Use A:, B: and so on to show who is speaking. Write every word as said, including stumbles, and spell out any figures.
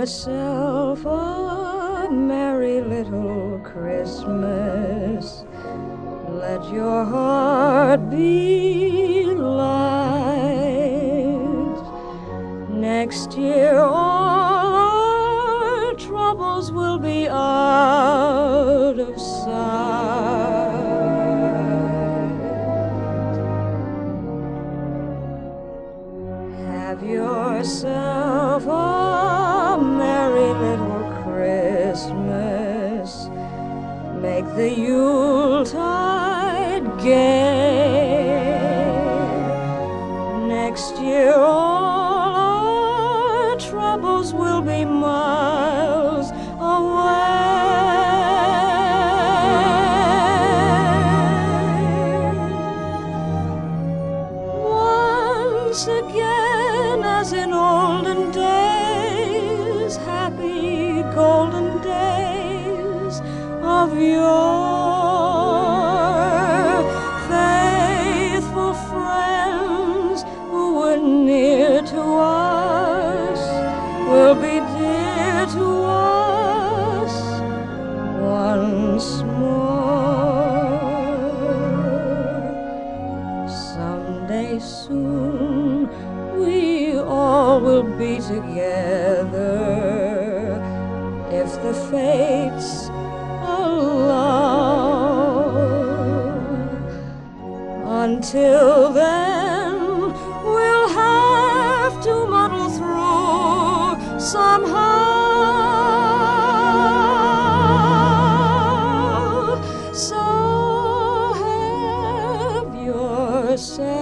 A: yourself a merry little Christmas. Let your heart be light. Next year all our troubles will be out of sight. Have yourself a merry little Christmas. Make the Yuletide gay. Next year all our troubles will be miles away. Once again, as in olden days, happy golden days of yore, faithful friends who were near to us will be dear to us once more. Someday soon we all will be together, if the fates allow. Until then, we'll have to muddle through somehow. So have yourself